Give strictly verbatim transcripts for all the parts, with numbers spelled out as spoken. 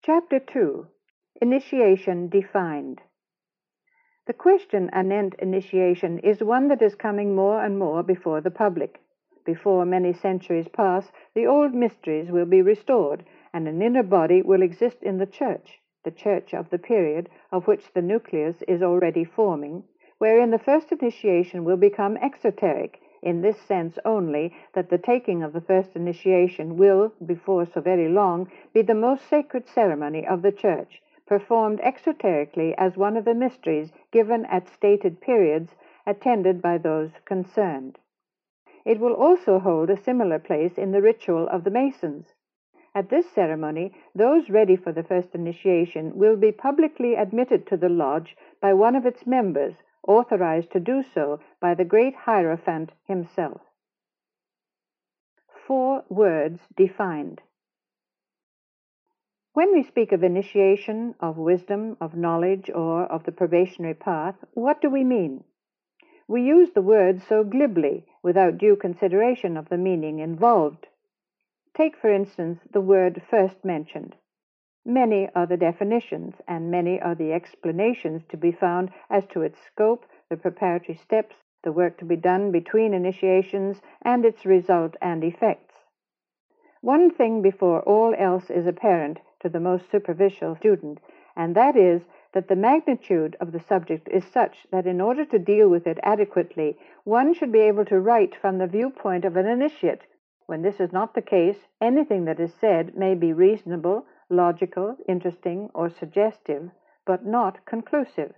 Chapter two. Initiation Defined. The question anent initiation is one that is coming more and more before the public. Before many centuries pass, the old mysteries will be restored, and an inner body will exist in the church, the church of the period of which the nucleus is already forming, wherein the first initiation will become exoteric, in this sense only, that the taking of the first initiation will, before so very long, be the most sacred ceremony of the Church, performed exoterically as one of the mysteries given at stated periods, attended by those concerned. It will also hold a similar place in the ritual of the Masons. At this ceremony, those ready for the first initiation will be publicly admitted to the lodge by one of its members, authorized to do so by the great Hierophant himself. Four words defined. When we speak of initiation, of wisdom, of knowledge, or of the probationary path, what do we mean? We use the words so glibly, without due consideration of the meaning involved. Take, for instance, the word first mentioned. Many are the definitions, and many are the explanations to be found as to its scope, the preparatory steps, the work to be done between initiations, and its result and effects. One thing before all else is apparent to the most superficial student, and that is that the magnitude of the subject is such that in order to deal with it adequately, one should be able to write from the viewpoint of an initiate. When this is not the case, anything that is said may be reasonable, logical, interesting, or suggestive, but not conclusive.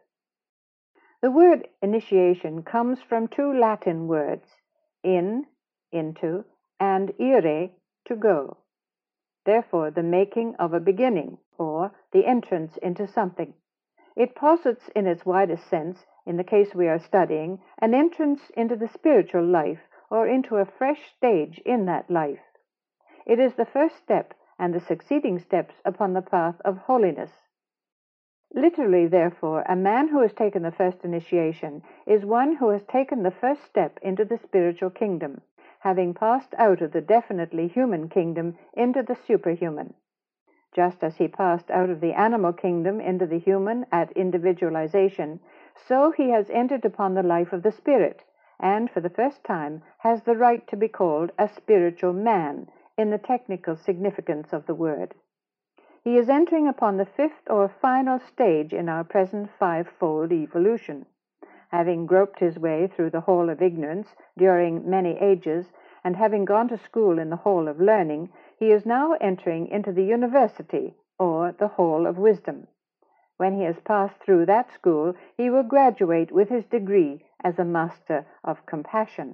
The word initiation comes from two Latin words, in, into, and ire, to go. Therefore, the making of a beginning, or the entrance into something. It posits in its widest sense, in the case we are studying, an entrance into the spiritual life, or into a fresh stage in that life. It is the first step and the succeeding steps upon the path of holiness. Literally, therefore, a man who has taken the first initiation is one who has taken the first step into the spiritual kingdom, having passed out of the definitely human kingdom into the superhuman. Just as he passed out of the animal kingdom into the human at individualization, so he has entered upon the life of the spirit, and for the first time has the right to be called a spiritual man, in the technical significance of the word. He is entering upon the fifth or final stage in our present five-fold evolution. Having groped his way through the hall of ignorance during many ages, and having gone to school in the hall of learning, he is now entering into the university, or the hall of wisdom. When he has passed through that school, he will graduate with his degree as a master of compassion.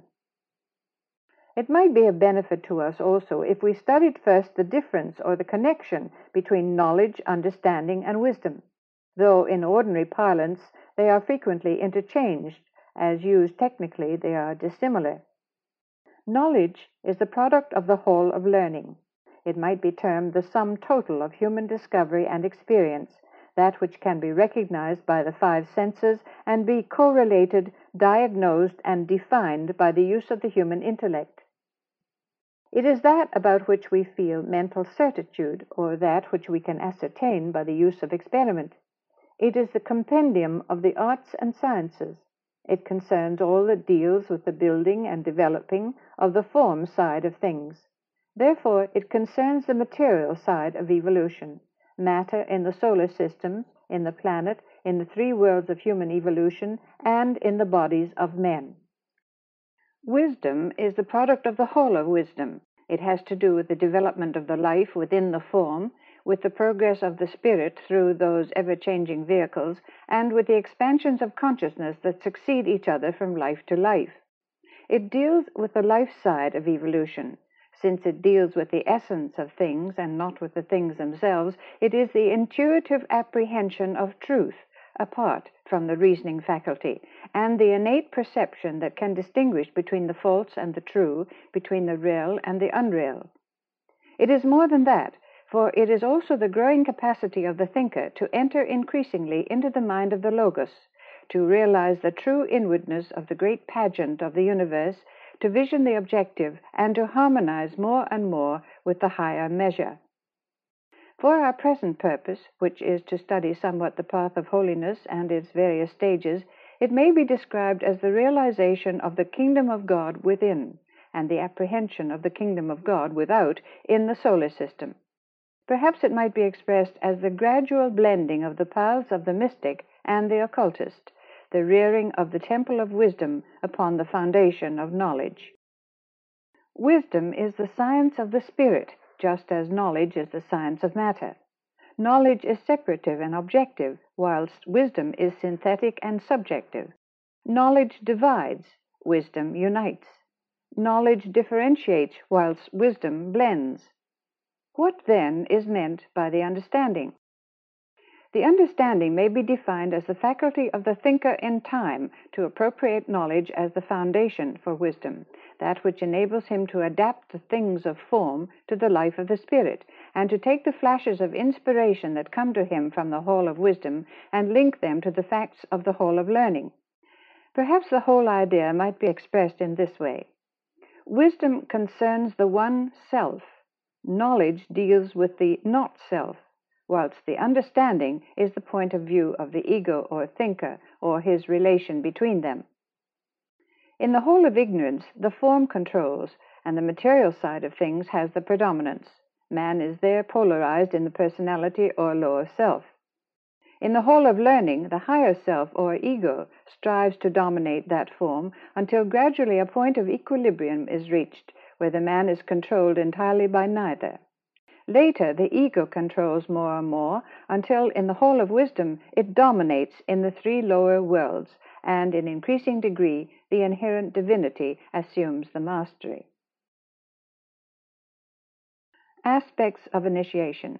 It might be of benefit to us also if we studied first the difference or the connection between knowledge, understanding, and wisdom, though in ordinary parlance they are frequently interchanged, as used technically they are dissimilar. Knowledge is the product of the whole of learning. It might be termed the sum total of human discovery and experience, that which can be recognized by the five senses and be correlated, diagnosed, and defined by the use of the human intellect. It is that about which we feel mental certitude, or that which we can ascertain by the use of experiment. It is the compendium of the arts and sciences. It concerns all that deals with the building and developing of the form side of things. Therefore, it concerns the material side of evolution, matter in the solar system, in the planet, in the three worlds of human evolution, and in the bodies of men. Wisdom is the product of the whole of wisdom. It has to do with the development of the life within the form, with the progress of the spirit through those ever-changing vehicles, and with the expansions of consciousness that succeed each other from life to life. It deals with the life side of evolution. Since it deals with the essence of things and not with the things themselves, it is the intuitive apprehension of truth, apart from the reasoning faculty, and the innate perception that can distinguish between the false and the true, between the real and the unreal. It is more than that, for it is also the growing capacity of the thinker to enter increasingly into the mind of the Logos, to realize the true inwardness of the great pageant of the universe, to vision the objective, and to harmonize more and more with the higher measure. For our present purpose, which is to study somewhat the path of holiness and its various stages, it may be described as the realization of the kingdom of God within, and the apprehension of the kingdom of God without in the solar system. Perhaps it might be expressed as the gradual blending of the paths of the mystic and the occultist, the rearing of the temple of wisdom upon the foundation of knowledge. Wisdom is the science of the spirit, just as knowledge is the science of matter. Knowledge is separative and objective, whilst wisdom is synthetic and subjective. Knowledge divides, wisdom unites. Knowledge differentiates, whilst wisdom blends. What then is meant by the understanding? The understanding may be defined as the faculty of the thinker in time to appropriate knowledge as the foundation for wisdom, that which enables him to adapt the things of form to the life of the spirit, and to take the flashes of inspiration that come to him from the hall of wisdom and link them to the facts of the hall of learning. Perhaps the whole idea might be expressed in this way. Wisdom concerns the one self. Knowledge deals with the not-self, whilst the understanding is the point of view of the ego or thinker, or his relation between them. In the whole of ignorance, the form controls, and the material side of things has the predominance. Man is there polarized in the personality or lower self. In the whole of learning, the higher self or ego strives to dominate that form until gradually a point of equilibrium is reached, where the man is controlled entirely by neither. Later, the ego controls more and more, until in the whole of wisdom it dominates in the three lower worlds, and in increasing degree the inherent divinity assumes the mastery. Aspects of initiation.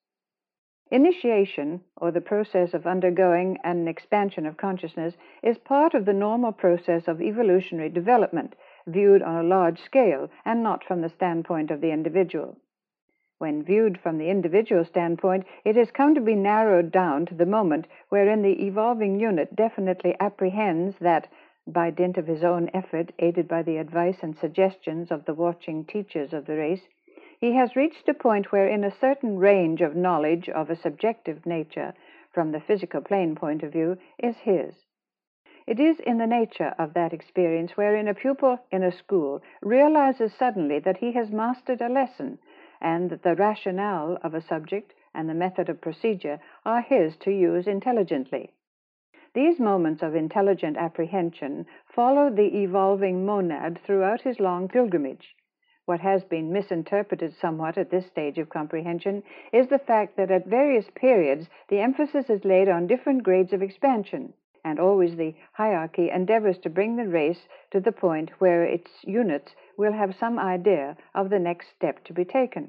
Initiation, or the process of undergoing an expansion of consciousness, is part of the normal process of evolutionary development, viewed on a large scale and not from the standpoint of the individual. When viewed from the individual standpoint, it has come to be narrowed down to the moment wherein the evolving unit definitely apprehends that, by dint of his own effort, aided by the advice and suggestions of the watching teachers of the race, he has reached a point wherein a certain range of knowledge of a subjective nature, from the physical plane point of view, is his. It is in the nature of that experience wherein a pupil in a school realizes suddenly that he has mastered a lesson, and that the rationale of a subject and the method of procedure are his to use intelligently. These moments of intelligent apprehension follow the evolving monad throughout his long pilgrimage. What has been misinterpreted somewhat at this stage of comprehension is the fact that at various periods the emphasis is laid on different grades of expansion, and always the hierarchy endeavors to bring the race to the point where its units will have some idea of the next step to be taken.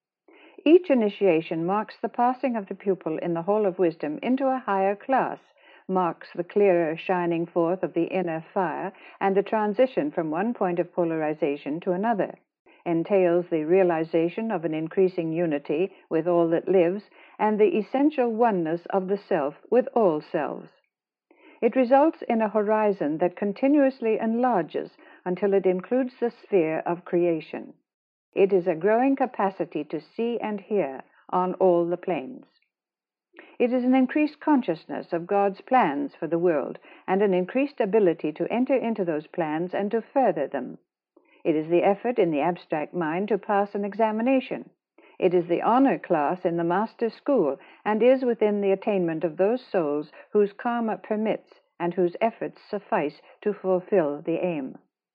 Each initiation marks the passing of the pupil in the hall of wisdom into a higher class, marks the clearer shining forth of the inner fire, and the transition from one point of polarization to another, entails the realization of an increasing unity with all that lives, and the essential oneness of the self with all selves. It results in a horizon that continuously enlarges until it includes the sphere of creation. It is a growing capacity to see and hear on all the planes. It is an increased consciousness of God's plans for the world, and an increased ability to enter into those plans and to further them. It is the effort in the abstract mind to pass an examination. It is the honor class in the master's school, and is within the attainment of those souls whose karma permits and whose efforts suffice to fulfill the aim.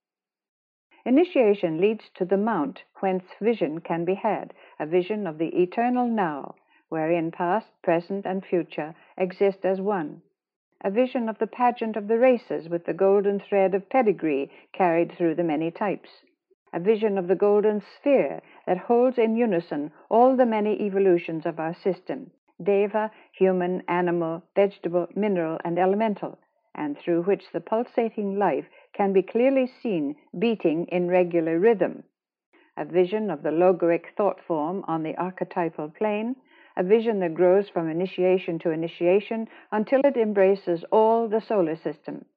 Initiation leads to the mount whence vision can be had, a vision of the eternal now, wherein past, present, and future exist as one. A vision of the pageant of the races with the golden thread of pedigree carried through the many types. A vision of the golden sphere that holds in unison all the many evolutions of our system, deva, human, animal, vegetable, mineral, and elemental, and through which the pulsating life can be clearly seen beating in regular rhythm. A vision of the logoic thought form on the archetypal plane, a vision that grows from initiation to initiation until it embraces all the solar system.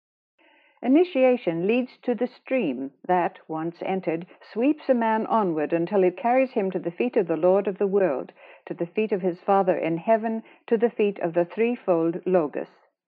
Initiation leads to the stream that, once entered, sweeps a man onward until it carries him to the feet of the Lord of the world, to the feet of his Father in heaven, to the feet of the threefold Logos.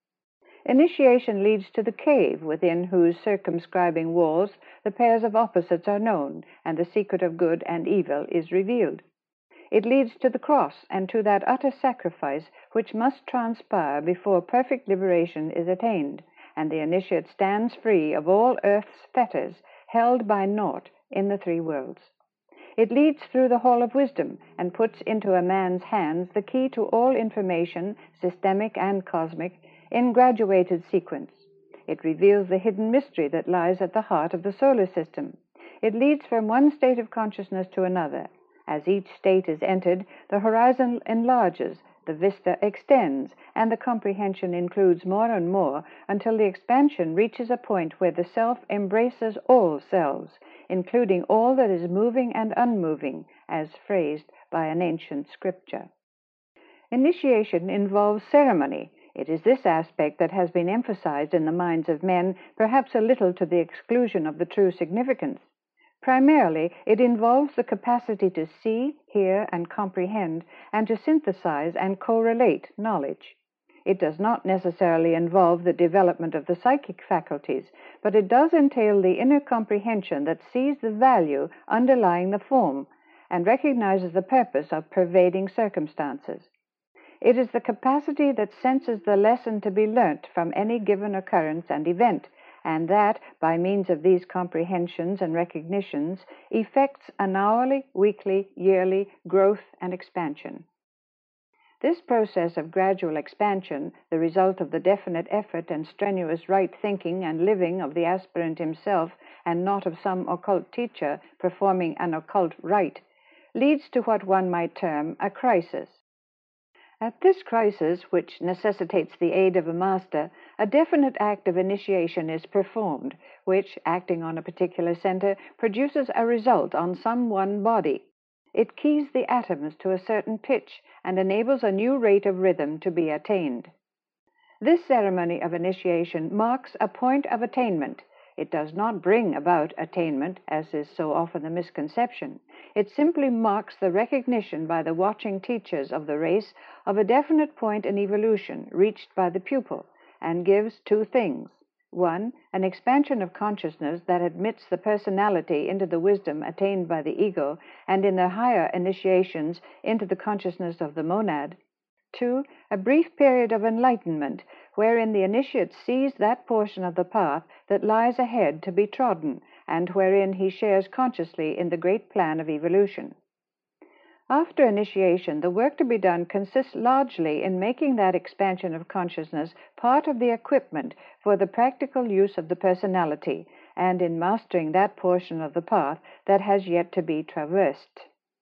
Initiation leads to the cave, within whose circumscribing walls the pairs of opposites are known, and the secret of good and evil is revealed. It leads to the cross, and to that utter sacrifice which must transpire before perfect liberation is attained, and the initiate stands free of all earth's fetters, held by naught in the three worlds. It leads through the hall of wisdom, and puts into a man's hands the key to all information, systemic and cosmic, in graduated sequence. It reveals the hidden mystery that lies at the heart of the solar system. It leads from one state of consciousness to another. As each state is entered, the horizon enlarges, the vista extends, and the comprehension includes more and more until the expansion reaches a point where the self embraces all selves, including all that is moving and unmoving, as phrased by an ancient scripture. Initiation involves ceremony. It is this aspect that has been emphasized in the minds of men, perhaps a little to the exclusion of the true significance. Primarily, it involves the capacity to see, hear, and comprehend, and to synthesize and correlate knowledge. It does not necessarily involve the development of the psychic faculties, but it does entail the inner comprehension that sees the value underlying the form and recognizes the purpose of pervading circumstances. It is the capacity that senses the lesson to be learnt from any given occurrence and event, and that, by means of these comprehensions and recognitions, effects an hourly, weekly, yearly growth and expansion. This process of gradual expansion, the result of the definite effort and strenuous right thinking and living of the aspirant himself, and not of some occult teacher performing an occult rite, leads to what one might term a crisis. At this crisis, which necessitates the aid of a master, a definite act of initiation is performed, which, acting on a particular center, produces a result on some one body. It keys the atoms to a certain pitch and enables a new rate of rhythm to be attained. This ceremony of initiation marks a point of attainment. It does not bring about attainment, as is so often the misconception. It simply marks the recognition by the watching teachers of the race of a definite point in evolution reached by the pupil, and gives two things. One, an expansion of consciousness that admits the personality into the wisdom attained by the ego, and in their higher initiations into the consciousness of the monad. Two, a brief period of enlightenment, wherein the initiate sees that portion of the path that lies ahead to be trodden, and wherein he shares consciously in the great plan of evolution. After initiation, the work to be done consists largely in making that expansion of consciousness part of the equipment for the practical use of the personality, and in mastering that portion of the path that has yet to be traversed.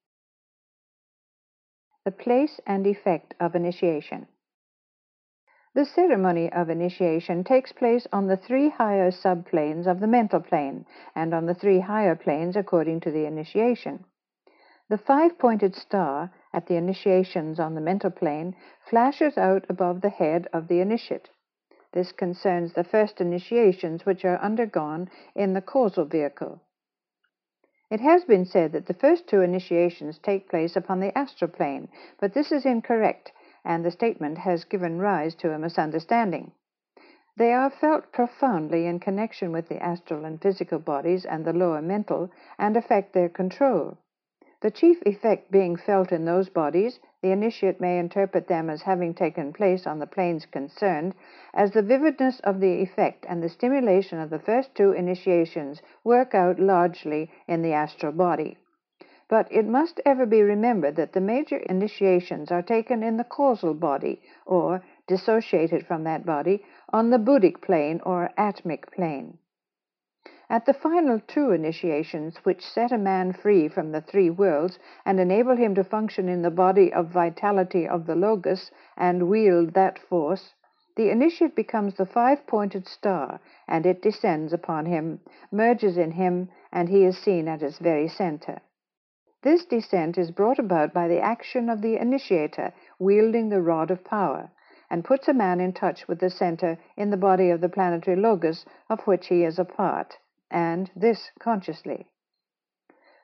The place and effect of initiation. The ceremony of initiation takes place on the three higher subplanes of the mental plane, and on the three higher planes according to the initiation. The five-pointed star at the initiations on the mental plane flashes out above the head of the initiate. This concerns the first initiations which are undergone in the causal vehicle. It has been said that the first two initiations take place upon the astral plane, but this is incorrect, and the statement has given rise to a misunderstanding. They are felt profoundly in connection with the astral and physical bodies and the lower mental, and affect their control. The chief effect being felt in those bodies, the initiate may interpret them as having taken place on the planes concerned, as the vividness of the effect and the stimulation of the first two initiations work out largely in the astral body. But it must ever be remembered that the major initiations are taken in the causal body, or, dissociated from that body, on the buddhic plane or atmic plane. At the final two initiations, which set a man free from the three worlds and enable him to function in the body of vitality of the Logos and wield that force, the initiate becomes the five-pointed star, and it descends upon him, merges in him, and he is seen at its very center. This descent is brought about by the action of the initiator wielding the rod of power, and puts a man in touch with the center in the body of the planetary Logos of which he is a part, and this consciously.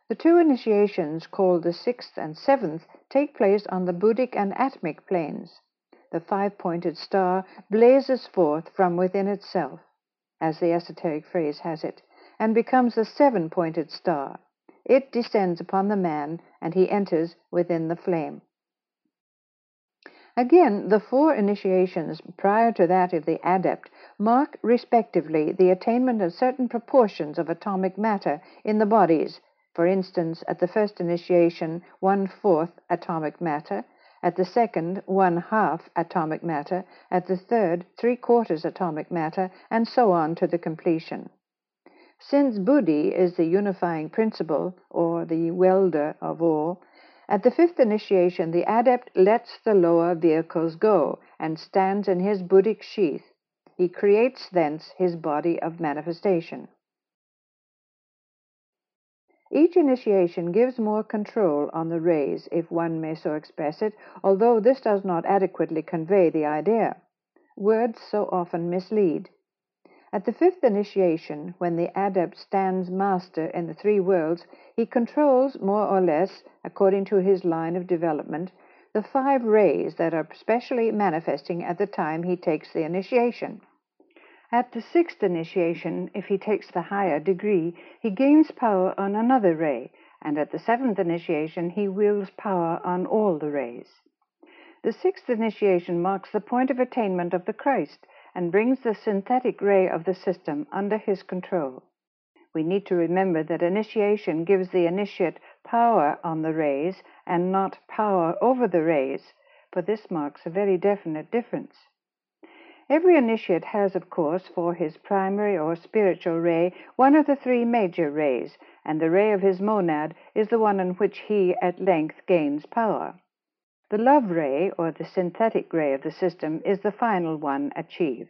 The two initiations, called the sixth and seventh, take place on the Buddhic and Atmic planes. The five-pointed star blazes forth from within itself, as the esoteric phrase has it, and becomes the seven-pointed star. It descends upon the man, and he enters within the flame. Again, the four initiations prior to that of the adept mark respectively the attainment of certain proportions of atomic matter in the bodies. For instance, at the first initiation, one-fourth atomic matter; at the second, one-half atomic matter; at the third, three-quarters atomic matter, and so on to the completion. Since Buddhi is the unifying principle, or the welder of all, at the fifth initiation the adept lets the lower vehicles go, and stands in his Buddhic sheath. He creates thence his body of manifestation. Each initiation gives more control on the rays, if one may so express it, although this does not adequately convey the idea. Words so often mislead. At the fifth initiation, when the adept stands master in the three worlds, he controls more or less, according to his line of development, the five rays that are specially manifesting at the time he takes the initiation. At the sixth initiation, if he takes the higher degree, he gains power on another ray, and at the seventh initiation he wields power on all the rays. The sixth initiation marks the point of attainment of the Christ, and brings the synthetic ray of the system under his control. We need to remember that initiation gives the initiate power on the rays, and not power over the rays, for this marks a very definite difference. Every initiate has, of course, for his primary or spiritual ray, one of the three major rays, and the ray of his monad is the one on which he at length gains power. The love ray, or the synthetic ray of the system, is the final one achieved.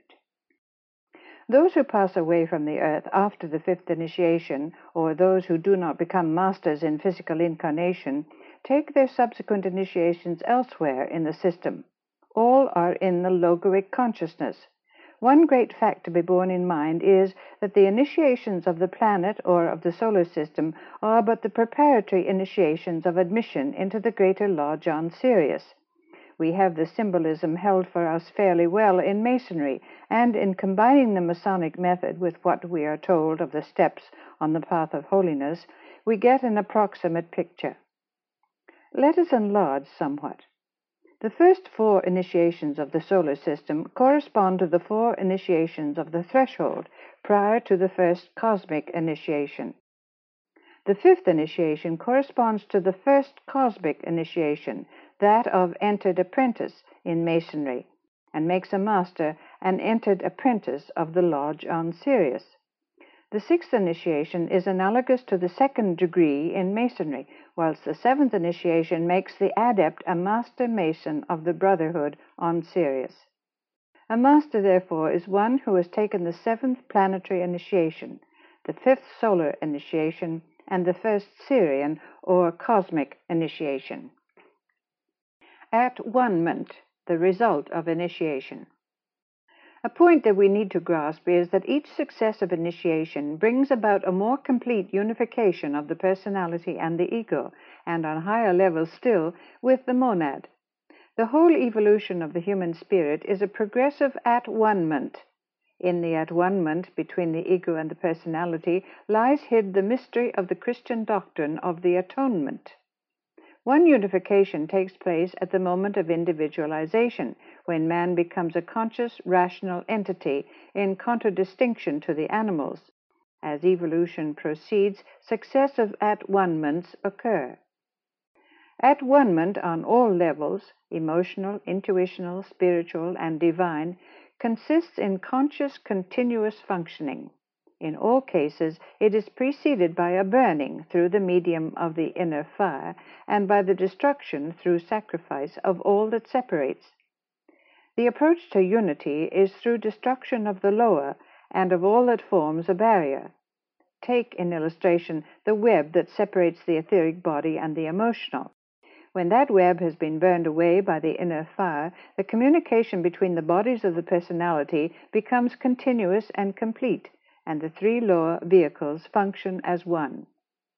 Those who pass away from the earth after the fifth initiation, or those who do not become masters in physical incarnation, take their subsequent initiations elsewhere in the system. All are in the logoic consciousness. One great fact to be borne in mind is that the initiations of the planet or of the solar system are but the preparatory initiations of admission into the greater lodge on Sirius. We have the symbolism held for us fairly well in Masonry, and in combining the Masonic method with what we are told of the steps on the path of holiness, we get an approximate picture. Let us enlarge somewhat. The first four initiations of the solar system correspond to the four initiations of the threshold prior to the first cosmic initiation. The fifth initiation corresponds to the first cosmic initiation, that of entered apprentice in Masonry, and makes a master an entered apprentice of the lodge on Sirius. The sixth initiation is analogous to the second degree in Masonry, whilst the seventh initiation makes the adept a master mason of the brotherhood on Sirius. A master, therefore, is one who has taken the seventh planetary initiation, the fifth solar initiation, and the first Sirian or cosmic initiation. At-one-ment, the result of initiation. A point that we need to grasp is that each successive initiation brings about a more complete unification of the personality and the ego, and on higher levels still, with the monad. The whole evolution of the human spirit is a progressive at-one-ment. In the at-one-ment between the ego and the personality lies hid the mystery of the Christian doctrine of the atonement. One unification takes place at the moment of individualization, when man becomes a conscious, rational entity in contradistinction to the animals. As evolution proceeds, successive at-one-ments occur. At-one-ment on all levels, emotional, intuitional, spiritual, and divine, consists in conscious, continuous functioning. In all cases, it is preceded by a burning through the medium of the inner fire, and by the destruction through sacrifice of all that separates. The approach to unity is through destruction of the lower and of all that forms a barrier. Take, in illustration, the web that separates the etheric body and the emotional. When that web has been burned away by the inner fire, the communication between the bodies of the personality becomes continuous and complete, and the three lower vehicles function as one.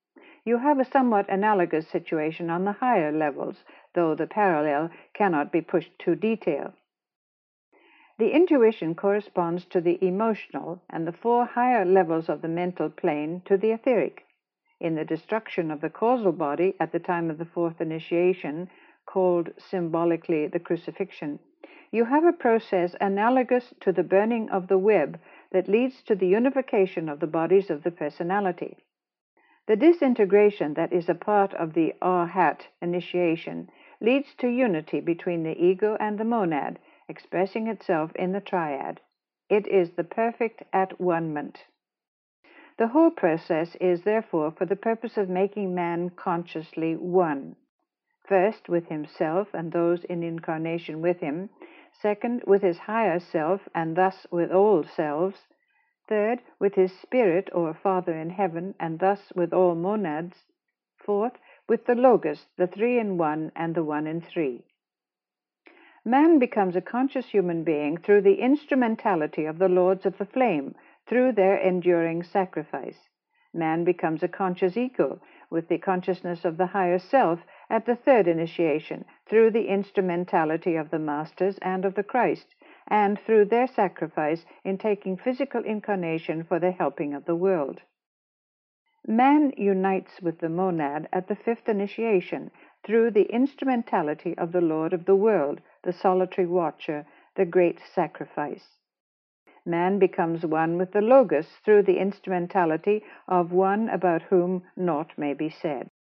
You have a somewhat analogous situation on the higher levels, though the parallel cannot be pushed to detail. The intuition corresponds to the emotional, and the four higher levels of the mental plane to the etheric. In the destruction of the causal body at the time of the fourth initiation, called symbolically the crucifixion, you have a process analogous to the burning of the web that leads to the unification of the bodies of the personality. The disintegration that is a part of the Arhat initiation leads to unity between the ego and the monad, expressing itself in the triad. It is the perfect at-one-ment. The whole process is therefore for the purpose of making man consciously one. First, with himself and those in incarnation with him. Second, with his higher self, and thus with all selves. Third, with his spirit or Father in heaven, and thus with all monads. Fourth, with the Logos, the three in one and the one in three. Man becomes a conscious human being through the instrumentality of the Lords of the Flame, through their enduring sacrifice. Man becomes a conscious ego, with the consciousness of the higher self at the third initiation, through the instrumentality of the Masters and of the Christ, and through their sacrifice in taking physical incarnation for the helping of the world. Man unites with the monad at the fifth initiation, through the instrumentality of the Lord of the world, the solitary watcher, the great sacrifice. Man becomes one with the Logos through the instrumentality of one about whom naught may be said.